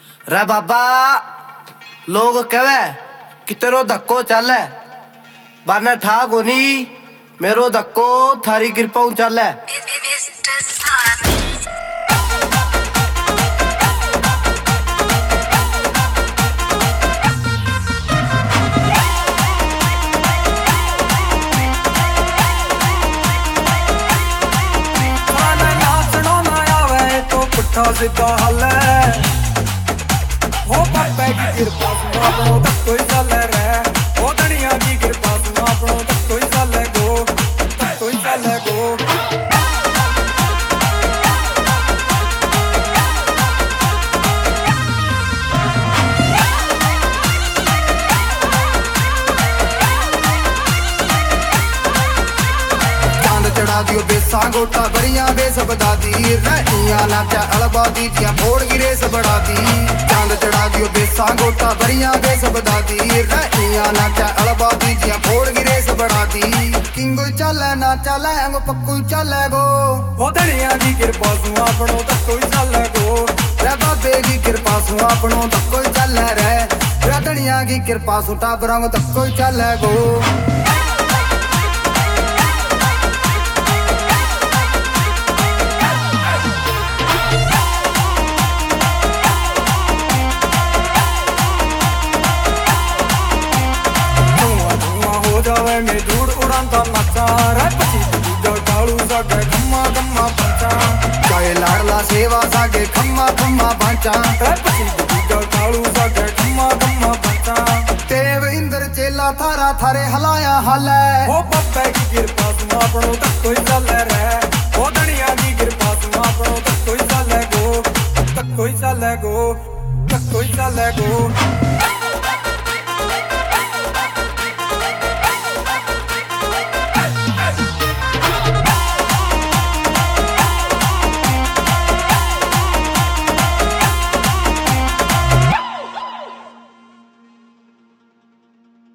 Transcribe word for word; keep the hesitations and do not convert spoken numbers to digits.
रे बाबा लोग कहे कि तेरो धक्को चल है बाने ठाक होनी मेरो धक्को थारी कृपा चल है। सीधा हल हो पापा की कृपा सुनो अपनों तक कोई चल रहा हो धनिया की कृपा सुनो अपनों तक कोई चल गो तक कोई चल गो चढ़ा दियो बेसा गोटा बरिया बेस बता दी रहिया नाचा अलबा दी दिया फोड़ की रेस बढ़ा दी चांद चढ़ा दियो बेसा गोटा बरिया बेस बता दी रहिया नाचा अलबा दी दिया फोड़ की रेस बढ़ा दी किंगो चले ना चले अंग पक्कू चले गो हो धनिया की कृपा सु अपनों तक कोई चले गो रे बाबे की कृपा सु अपनों तक कोई चले रे रे धनिया की कृपा सु टाबरंग तक कोई चले गो जावे में दूर उड़ाता नचा रे पची दूजा कालू सागे खम्मा खम्मा पंचा चाहे लाडला सेवा सागे खम्मा खम्मा पंचा रे पची दूजा कालू सागे खम्मा खम्मा पंचा देव इंद्र चेला थारा थारे हलाया हले हो पप्पे की कृपा सु अपनों तक कोई चले रे हो धनिया की कृपा सु अपनों तक कोई चले गो तक कोई चले गो तक कोई चले गो।